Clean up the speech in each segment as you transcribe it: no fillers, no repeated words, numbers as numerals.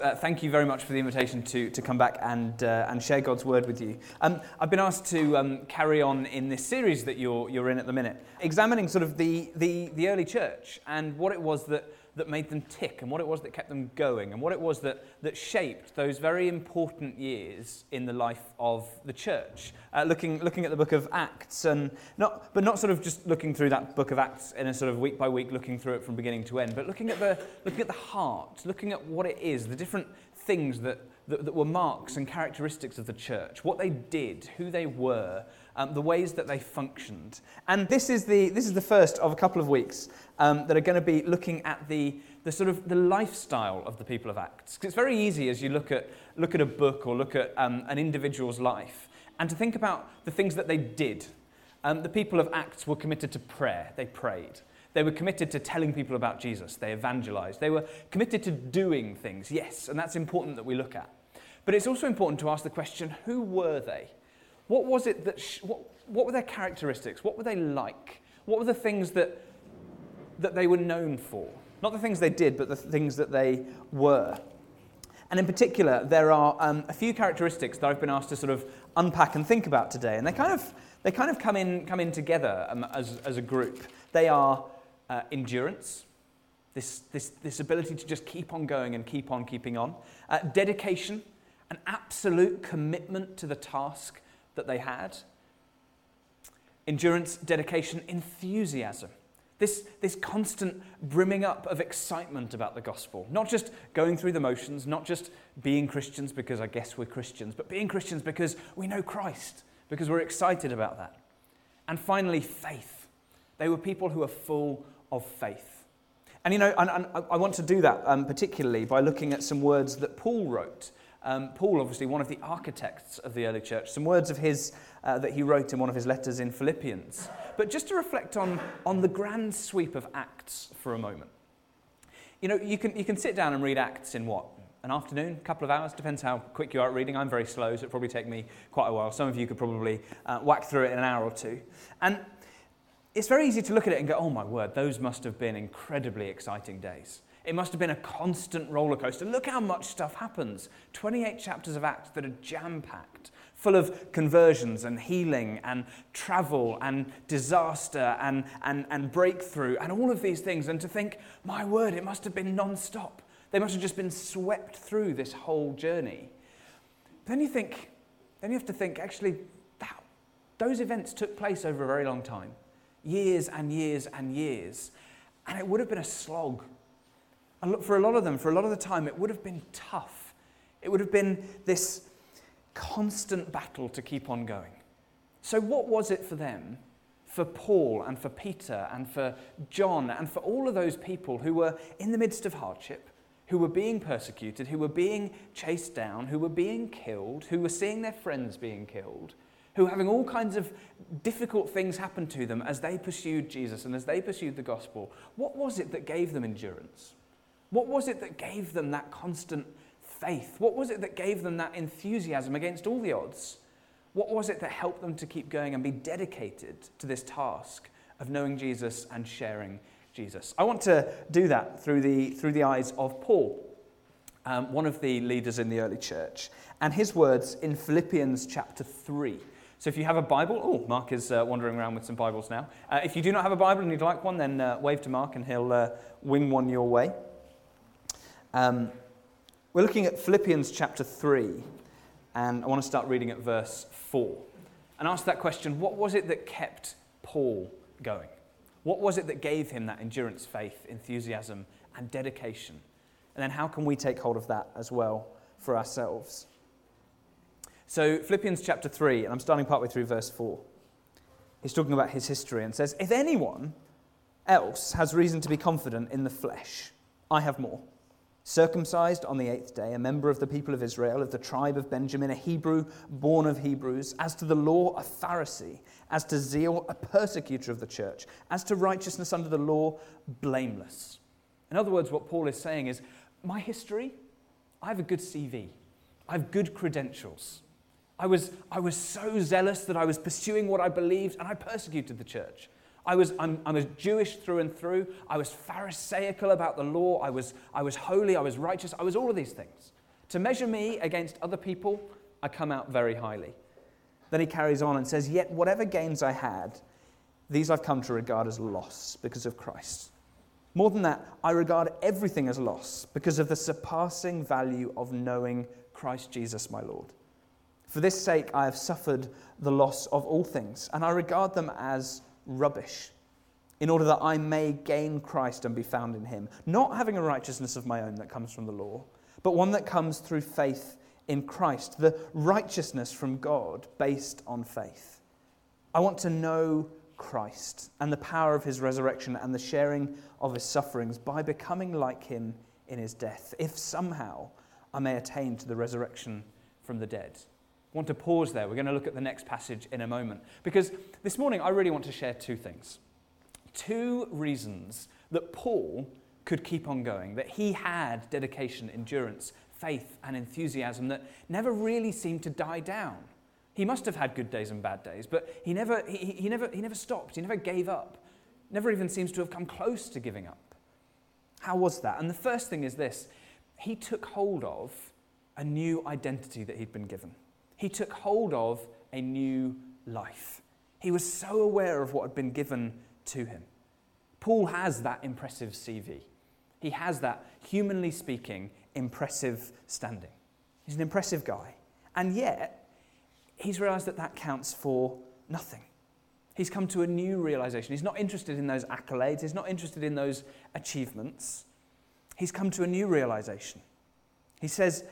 Thank you very much for the invitation to come back and share God's word with you. I've been asked to carry on in this series that you're in at the minute, examining sort of the early church and what it was that made them tick, and what it was that kept them going, and what it was that shaped those very important years in the life of the church. Looking at the book of Acts, and not sort of just looking through that book of Acts in a sort of week by week, looking through it from beginning to end, but looking at the heart, looking at what it is, the different things that were marks and characteristics of the church, what they did, who they were, the ways that they functioned. And this is the first of a couple of weeks that are going to be looking at the sort of the lifestyle of the people of Acts. Because it's very easy as you look at a book or look at an individual's life and to think about the things that they did. The people of Acts were committed to prayer. They prayed. They were committed to telling people about Jesus. They evangelized. They were committed to doing things, yes, and that's important that we look at. But it's also important to ask the question, who were they? What was it what were their characteristics? What were they like? What were the things that they were known for? Not the things they did, but the things that they were. And in particular, there are a few characteristics that I've been asked to sort of unpack and think about today, and they kind of come in together as a group. They are endurance, this ability to just keep on going and keep on keeping on, dedication, an absolute commitment to the task that they had, endurance, dedication, enthusiasm. This constant brimming up of excitement about the gospel. Not just going through the motions, not just being Christians because I guess we're Christians, but being Christians because we know Christ, because we're excited about that. And finally, faith. They were people who are full of faith. And I want to do that particularly by looking at some words that Paul wrote. Paul, obviously, one of the architects of the early church, some words of his that he wrote in one of his letters in Philippians. But just to reflect on the grand sweep of Acts for a moment. You can sit down and read Acts in what? An afternoon, a couple of hours, depends how quick you are at reading. I'm very slow, so it'll probably take me quite a while. Some of you could probably whack through it in an hour or two. And it's very easy to look at it and go, oh my word, those must have been incredibly exciting days. It must have been a constant roller coaster. Look how much stuff happens. 28 chapters of Acts that are jam-packed, full of conversions and healing and travel and disaster and breakthrough and all of these things. And to think, my word, it must have been non-stop. They must have just been swept through this whole journey. But then you have to think, actually, those events took place over a very long time. Years and years and years. And it would have been a slog. And look, for a lot of the time, it would have been tough. It would have been this constant battle to keep on going. So what was it for them, for Paul and for Peter and for John and for all of those people who were in the midst of hardship, who were being persecuted, who were being chased down, who were being killed, who were seeing their friends being killed, who were having all kinds of difficult things happen to them as they pursued Jesus and as they pursued the gospel? What was it that gave them endurance? What was it that gave them that constant faith? What was it that gave them that enthusiasm against all the odds? What was it that helped them to keep going and be dedicated to this task of knowing Jesus and sharing Jesus? I want to do that through the eyes of Paul, one of the leaders in the early church, and his words in Philippians chapter 3. So if you have a Bible, Mark is wandering around with some Bibles now. If you do not have a Bible and you'd like one, then wave to Mark and he'll wing one your way. We're looking at Philippians chapter 3, and I want to start reading at verse 4 and ask that question, what was it that kept Paul going? What was it that gave him that endurance, faith, enthusiasm, and dedication? And then how can we take hold of that as well for ourselves? So Philippians chapter 3, and I'm starting partway through verse 4. He's talking about his history and says, if anyone else has reason to be confident in the flesh, I have more. Circumcised on the 8th day, a member of the people of Israel, of the tribe of Benjamin, a Hebrew born of Hebrews, as to the law, a Pharisee, as to zeal, a persecutor of the church, as to righteousness under the law, blameless. In other words, what Paul is saying is, my history, I have a good CV. I have good credentials. I was so zealous that I was pursuing what I believed, and I persecuted the church. I'm Jewish through and through. I was Pharisaical about the law. I was holy. I was righteous. I was all of these things. To measure me against other people, I come out very highly. Then he carries on and says, yet whatever gains I had, these I've come to regard as loss because of Christ. More than that, I regard everything as loss because of the surpassing value of knowing Christ Jesus my Lord. For this sake I have suffered the loss of all things, and I regard them as rubbish, in order that I may gain Christ and be found in him, not having a righteousness of my own that comes from the law, but one that comes through faith in Christ, the righteousness from God based on faith. I want to know Christ and the power of his resurrection and the sharing of his sufferings by becoming like him in his death, if somehow I may attain to the resurrection from the dead. I want to pause there. We're going to look at the next passage in a moment. Because this morning I really want to share two things. Two reasons that Paul could keep on going, that he had dedication, endurance, faith and enthusiasm that never really seemed to die down. He must have had good days and bad days, but he never stopped. He never gave up. Never even seems to have come close to giving up. How was that? And the first thing is this. He took hold of a new identity that he'd been given. He took hold of a new life. He was so aware of what had been given to him. Paul has that impressive CV. He has that, humanly speaking, impressive standing. He's an impressive guy. And yet, he's realized that that counts for nothing. He's come to a new realization. He's not interested in those accolades. He's not interested in those achievements. He's come to a new realization. He says,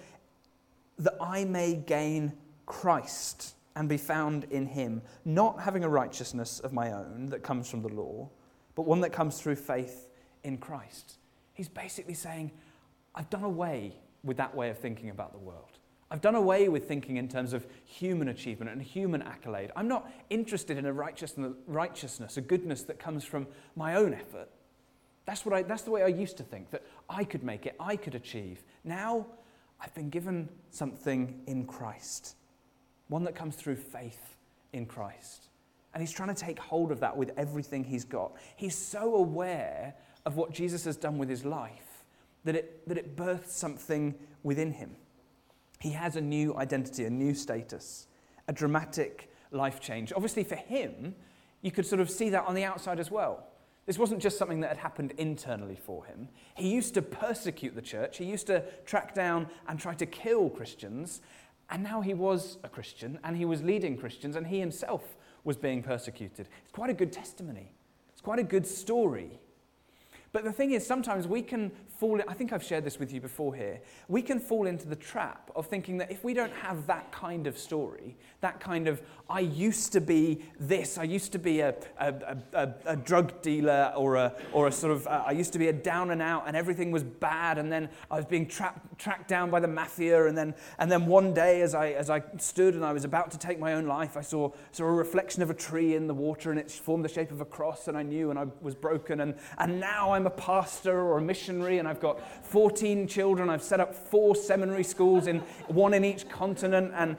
that I may gain Christ and be found in him, not having a righteousness of my own that comes from the law, but one that comes through faith in Christ. He's basically saying, I've done away with that way of thinking about the world. I've done away with thinking in terms of human achievement and human accolade. I'm not interested in a righteousness, a goodness that comes from my own effort. That's the way I used to think, that I could make it, I could achieve. Now, I've been given something in Christ, one that comes through faith in Christ. And he's trying to take hold of that with everything he's got. He's so aware of what Jesus has done with his life that it births something within him. He has a new identity, a new status, a dramatic life change. Obviously for him, you could sort of see that on the outside as well. This wasn't just something that had happened internally for him. He used to persecute the church. He used to track down and try to kill Christians. And now he was a Christian and he was leading Christians and he himself was being persecuted. It's quite a good testimony. It's quite a good story. But the thing is, sometimes we can fall, I think I've shared this with you before here, we can fall into the trap of thinking that if we don't have that kind of story, that kind of, I used to be this, I used to be a drug dealer or a sort of, I used to be a down and out and everything was bad and then I was being tracked down by the mafia and then one day as I stood and I was about to take my own life, I saw a reflection of a tree in the water and it formed the shape of a cross and I knew and I was broken and now I'm a pastor or a missionary and I've got 14 children. I've set up 4 seminary schools, one in each continent, and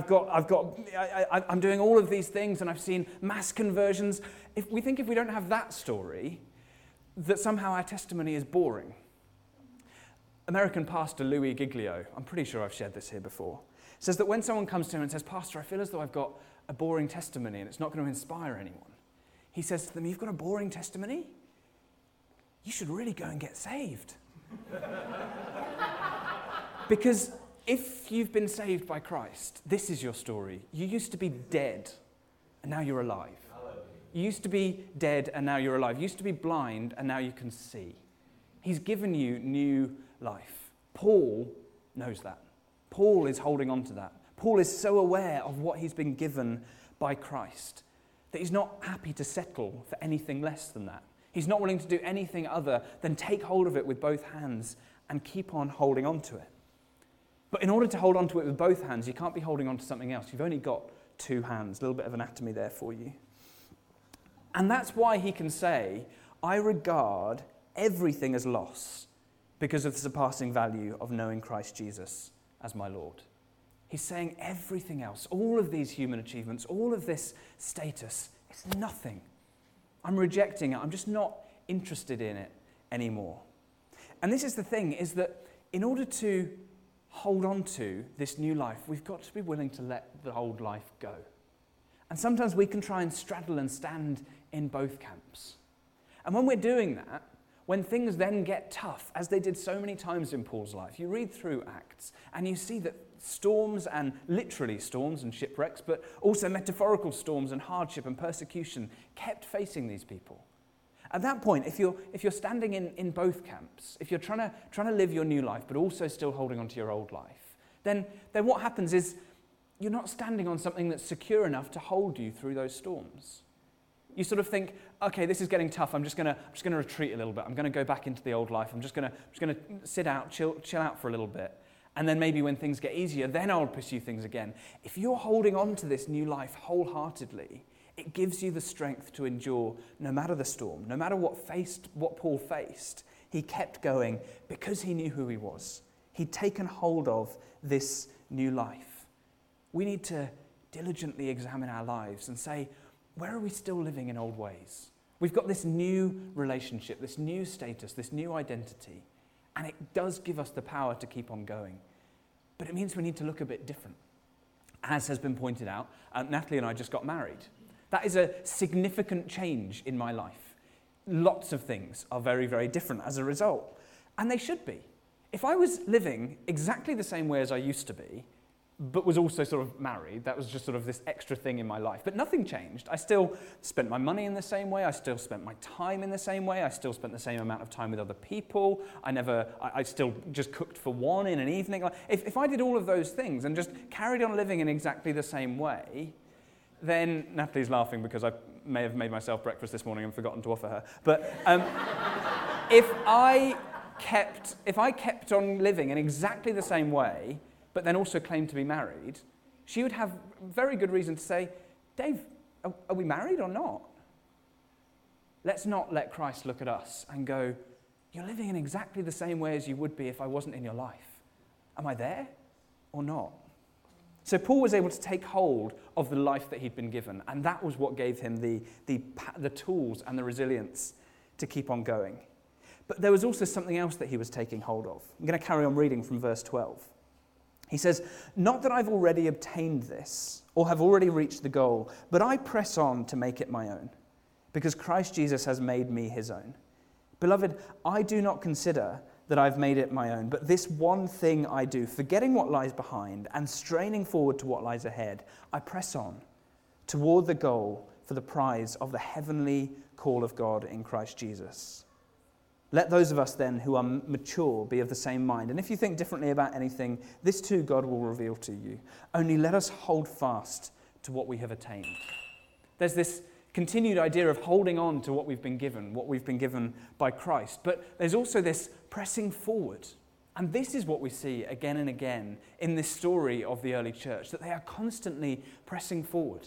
I'm doing all of these things, and I've seen mass conversions. If we don't have that story, that somehow our testimony is boring. American pastor Louis Giglio, I'm pretty sure I've shared this here before, says that when someone comes to him and says, "Pastor, I feel as though I've got a boring testimony and it's not going to inspire anyone," he says to them, "You've got a boring testimony? You should really go and get saved." Because if you've been saved by Christ, this is your story. You used to be dead, and now you're alive. You used to be dead, and now you're alive. You used to be blind, and now you can see. He's given you new life. Paul knows that. Paul is holding on to that. Paul is so aware of what he's been given by Christ that he's not happy to settle for anything less than that. He's not willing to do anything other than take hold of it with both hands and keep on holding on to it. But in order to hold on to it with both hands, you can't be holding on to something else. You've only got 2 hands. A little bit of anatomy there for you. And that's why he can say, I regard everything as loss because of the surpassing value of knowing Christ Jesus as my Lord. He's saying everything else, all of these human achievements, all of this status, it's nothing. I'm rejecting it. I'm just not interested in it anymore. And this is the thing, is that in order to hold on to this new life, we've got to be willing to let the old life go. And sometimes we can try and straddle and stand in both camps. And when we're doing that, when things then get tough, as they did so many times in Paul's life, you read through Acts and you see that storms, and literally storms and shipwrecks, but also metaphorical storms and hardship and persecution kept facing these people. At that point, if you're standing in both camps, if you're trying to live your new life but also still holding on to your old life, then what happens is you're not standing on something that's secure enough to hold you through those storms. You sort of think, okay, this is getting tough. I'm just gonna retreat a little bit. I'm gonna go back into the old life. I'm just gonna sit out, chill out for a little bit, and then maybe when things get easier, then I'll pursue things again. If you're holding on to this new life wholeheartedly, it gives you the strength to endure no matter the storm, no matter what Paul faced. He kept going because he knew who he was. He'd taken hold of this new life. We need to diligently examine our lives and say, where are we still living in old ways? We've got this new relationship, this new status, this new identity, and it does give us the power to keep on going. But it means we need to look a bit different. As has been pointed out, Natalie and I just got married. That is a significant change in my life. Lots of things are very, very different as a result, and they should be. If I was living exactly the same way as I used to be, but was also sort of married, that was just sort of this extra thing in my life. But nothing changed. I still spent my money in the same way. I still spent my time in the same way. I still spent the same amount of time with other people. I still just cooked for one in an evening. If I did all of those things and just carried on living in exactly the same way, then Natalie's laughing because I may have made myself breakfast this morning and forgotten to offer her. But if I kept on living in exactly the same way, but then also claimed to be married, she would have very good reason to say, Dave, are we married or not? Let's not let Christ look at us and go, you're living in exactly the same way as you would be if I wasn't in your life. Am I there or not? So Paul was able to take hold of the life that he'd been given, and that was what gave him the tools and the resilience to keep on going. But there was also something else that he was taking hold of. I'm going to carry on reading from verse 12. He says, not that I've already obtained this or have already reached the goal, but I press on to make it my own, because Christ Jesus has made me his own. Beloved, I do not consider that I've made it my own, but this one thing I do, forgetting what lies behind and straining forward to what lies ahead, I press on toward the goal for the prize of the heavenly call of God in Christ Jesus. Let those of us then who are mature be of the same mind. And if you think differently about anything, this too God will reveal to you. Only let us hold fast to what we have attained. There's this continued idea of holding on to what we've been given by Christ. But there's also this pressing forward. And this is what we see again and again in this story of the early church, that they are constantly pressing forward.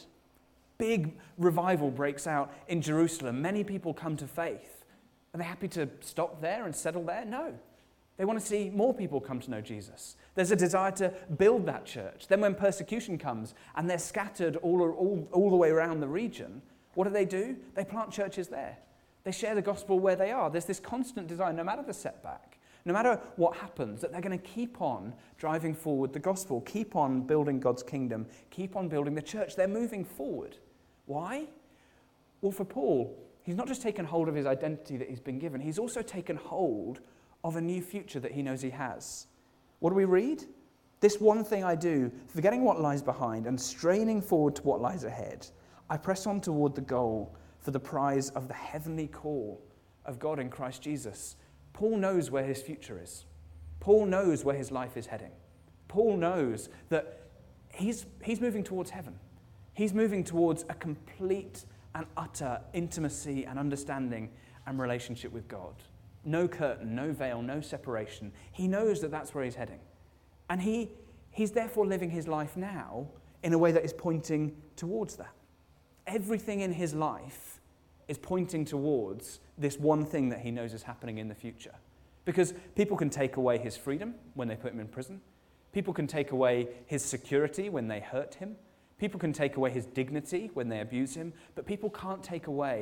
Big revival breaks out in Jerusalem. Many people come to faith. Are they happy to stop there and settle there? No. They want to see more people come to know Jesus. There's a desire to build that church. Then when persecution comes and they're scattered all the way around the region, what do? They plant churches there. They share the gospel where they are. There's this constant desire, no matter the setback, no matter what happens, that they're going to keep on driving forward the gospel, keep on building God's kingdom, keep on building the church. They're moving forward. Why? Well, for Paul, he's not just taken hold of his identity that he's been given, he's also taken hold of a new future that he knows he has. What do we read? This one thing I do, forgetting what lies behind and straining forward to what lies ahead, I press on toward the goal for the prize of the heavenly call of God in Christ Jesus. Paul knows where his future is. Paul knows where his life is heading. Paul knows that he's moving towards heaven. He's moving towards a complete and utter intimacy and understanding and relationship with God. No curtain, no veil, no separation. He knows that that's where he's heading. And he's therefore living his life now in a way that is pointing towards that. Everything in his life is pointing towards this one thing that he knows is happening in the future. Because people can take away his freedom when they put him in prison. People can take away his security when they hurt him. People can take away his dignity when they abuse him. But people can't take away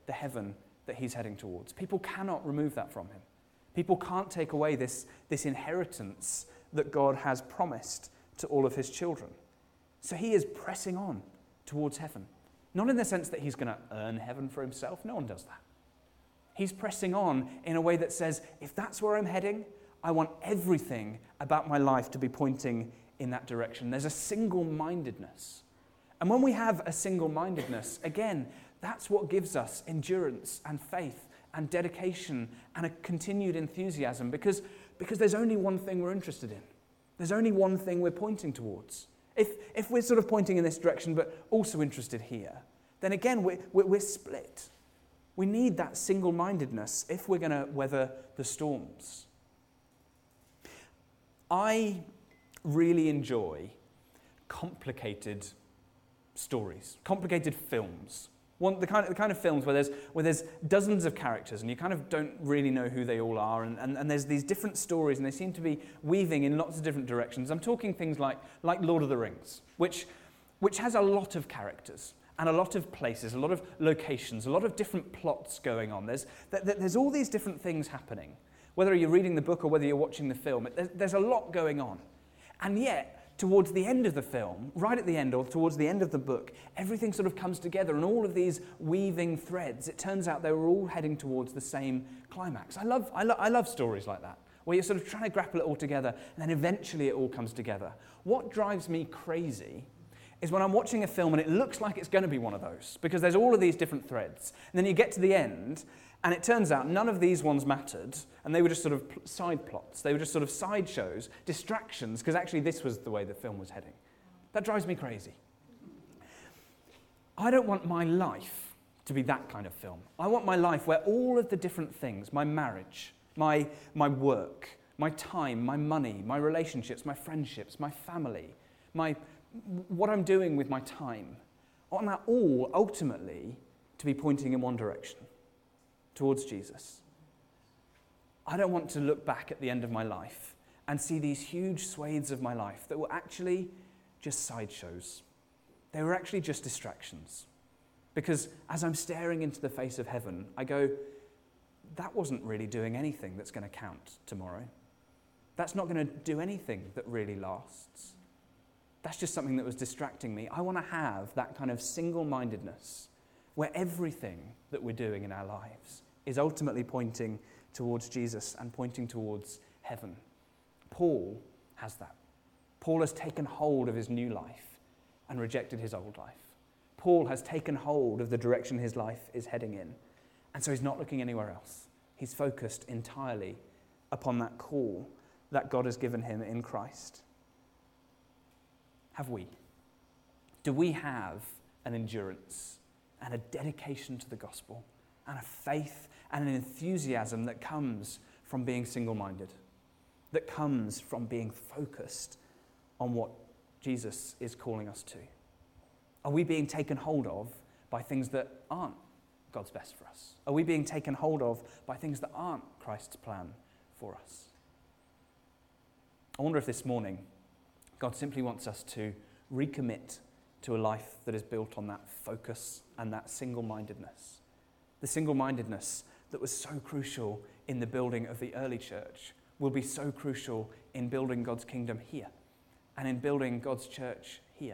the heaven that he's heading towards. People cannot remove that from him. People can't take away this inheritance that God has promised to all of his children. So he is pressing on towards heaven. Not in the sense that he's going to earn heaven for himself. No one does that. He's pressing on in a way that says, if that's where I'm heading, I want everything about my life to be pointing in that direction. There's a single-mindedness. And when we have a single-mindedness, again, that's what gives us endurance and faith and dedication and a continued enthusiasm because there's only one thing we're interested in. There's only one thing we're pointing towards. If we're sort of pointing in this direction but also interested here, then again, we're split. We need that single-mindedness if we're going to weather the storms. I really enjoy complicated stories, complicated films. The kind of films where there's dozens of characters and you kind of don't really know who they all are and there's these different stories and they seem to be weaving in lots of different directions. I'm talking things like Lord of the Rings, which has a lot of characters and a lot of places, a lot of locations, a lot of different plots going on. There's all these different things happening. Whether you're reading the book or whether you're watching the film, there's a lot going on. And yet, towards the end of the film, right at the end or towards the end of the book, everything sort of comes together and all of these weaving threads, it turns out they were all heading towards the same climax. I love stories like that, where you're sort of trying to grapple it all together and then eventually it all comes together. What drives me crazy is when I'm watching a film and it looks like it's going to be one of those, because there's all of these different threads. And then you get to the end and it turns out none of these ones mattered, and they were just sort of side plots. They were just sort of sideshows, distractions, because actually this was the way the film was heading. That drives me crazy. I don't want my life to be that kind of film. I want my life where all of the different things, my marriage, my work, my time, my money, my relationships, my friendships, my family, what I'm doing with my time, I want that all ultimately to be pointing in one direction, towards Jesus. I don't want to look back at the end of my life and see these huge swathes of my life that were actually just sideshows. They were actually just distractions. Because as I'm staring into the face of heaven, I go, that wasn't really doing anything that's going to count tomorrow. That's not going to do anything that really lasts. That's just something that was distracting me. I want to have that kind of single-mindedness where everything that we're doing in our lives is ultimately pointing towards Jesus and pointing towards heaven. Paul has that. Paul has taken hold of his new life and rejected his old life. Paul has taken hold of the direction his life is heading in, and so he's not looking anywhere else. He's focused entirely upon that call that God has given him in Christ. Have we? Do we have an endurance and a dedication to the gospel and a faith and an enthusiasm that comes from being single-minded, that comes from being focused on what Jesus is calling us to? Are we being taken hold of by things that aren't God's best for us? Are we being taken hold of by things that aren't Christ's plan for us? I wonder if this morning God simply wants us to recommit to a life that is built on that focus and that single-mindedness. The single-mindedness that was so crucial in the building of the early church will be so crucial in building God's kingdom here and in building God's church here.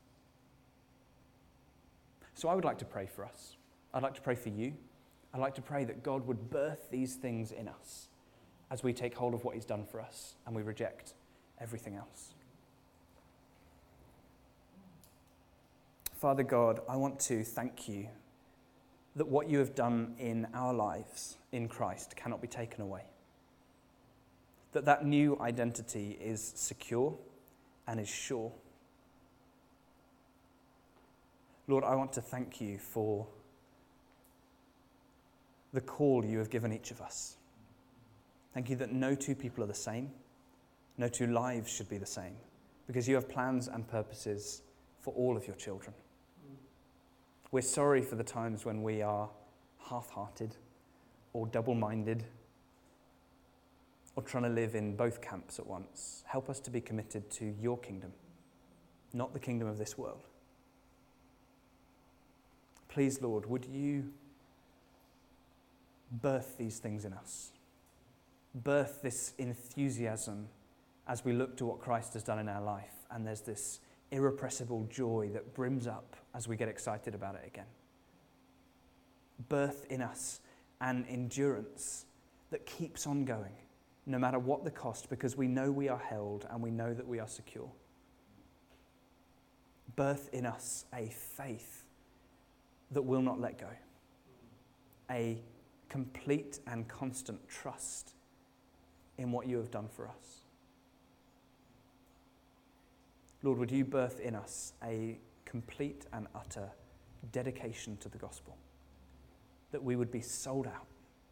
So I would like to pray for us. I'd like to pray for you. I'd like to pray that God would birth these things in us as we take hold of what he's done for us and we reject everything else. Father God, I want to thank you that what you have done in our lives in Christ cannot be taken away. That new identity is secure and is sure. Lord, I want to thank you for the call you have given each of us. Thank you that no two people are the same. No two lives should be the same, because you have plans and purposes for all of your children. We're sorry for the times when we are half-hearted or double-minded or trying to live in both camps at once. Help us to be committed to your kingdom, not the kingdom of this world. Please, Lord, would you birth these things in us. Birth this enthusiasm as we look to what Christ has done in our life, and there's this irrepressible joy that brims up as we get excited about it again. Birth in us an endurance that keeps on going, no matter what the cost, because we know we are held and we know that we are secure. Birth in us a faith that will not let go, a complete and constant trust in what you have done for us. Lord, would you birth in us a complete and utter dedication to the gospel, that we would be sold out,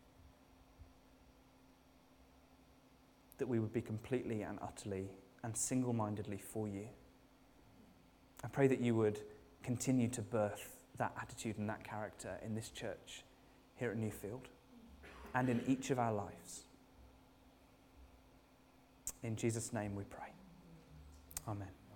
that we would be completely and utterly and single-mindedly for you. I pray that you would continue to birth that attitude and that character in this church here at Newfield and in each of our lives. In Jesus' name we pray. Amen.